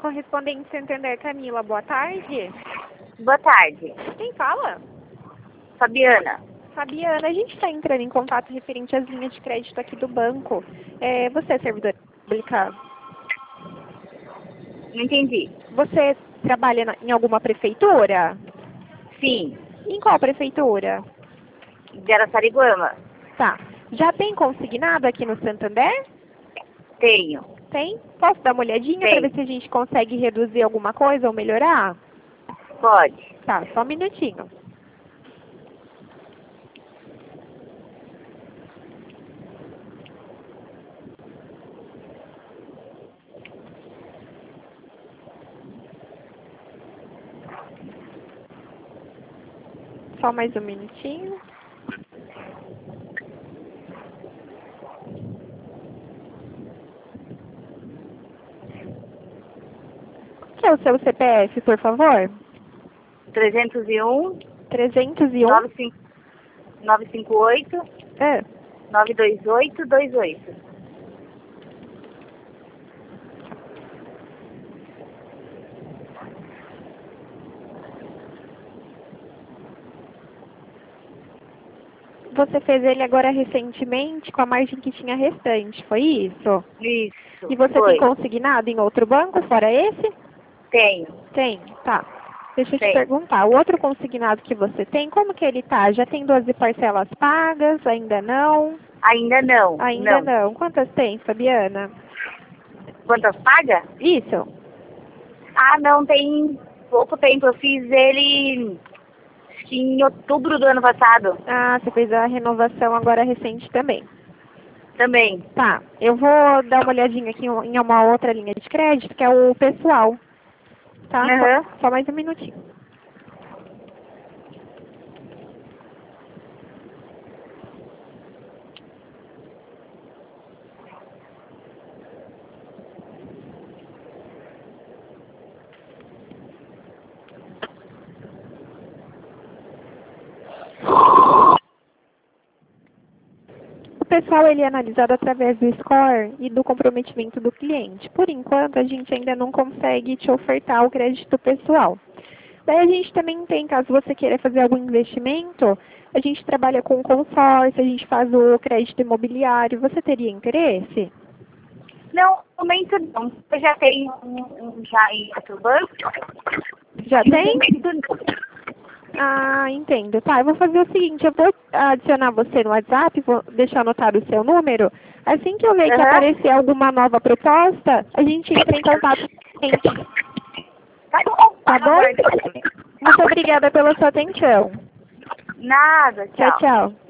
correspondente Santander, Camila. Boa tarde. Boa tarde. Quem fala? Fabiana. Fabiana, a gente está entrando em contato referente às linhas de crédito aqui do banco. Você é servidora pública? Não entendi. Você trabalha em alguma prefeitura? Sim. Em qual prefeitura? De Araçariguama. Tá. Já tem consignado aqui no Santander? Tenho. Tem? Posso dar uma olhadinha para ver se a gente consegue reduzir alguma coisa ou melhorar? Pode. Tá, só um minutinho. Só mais um minutinho. Qual que é o seu CPF, por favor? 301 301 958 928 28. Você fez ele agora recentemente com a margem que tinha restante, foi isso? Isso. E você foi. tem consignado em outro banco fora esse? Tenho. Tem, tá. Deixa eu te Tem. perguntar, o outro consignado que você tem, como que ele tá? Já tem 12 parcelas pagas? Ainda não? Ainda não. Ainda não. Quantas tem, Fabiana? Quantas paga? Isso. Ah, não, tem pouco tempo. Eu fiz ele acho que em outubro do ano passado. Ah, você fez a renovação agora recente também. Também. Tá, eu vou dar uma olhadinha aqui em uma outra linha de crédito, que é o pessoal. Tá? Uhum. Só mais um minutinho. O pessoal ele é analisado através do score e do comprometimento do cliente. Por enquanto, a gente ainda não consegue te ofertar o crédito pessoal. Daí a gente também tem, caso você queira fazer algum investimento, a gente trabalha com consórcio, a gente faz o crédito imobiliário. Você teria interesse? Não, momento não. Eu já tenho um já em outro banco. Já tem? Momento não. Ah, entendo. Tá, eu vou fazer o seguinte, eu vou adicionar você no WhatsApp, vou deixar anotado o seu número. Assim que eu ver que aparecer alguma nova proposta, a gente entra em contato com a gente. Tá bom. Tá bom? Muito obrigada pela sua atenção. Nada, Tchau, tchau.